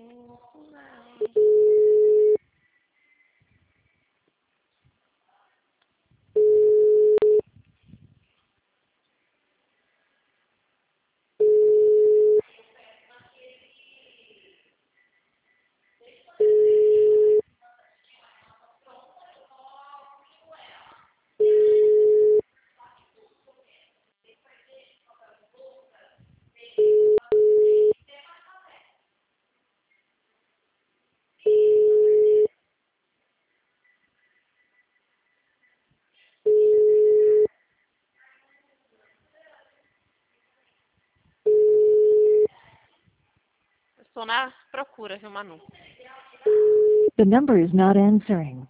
Estou na procura, viu, Manu? The number is not answering.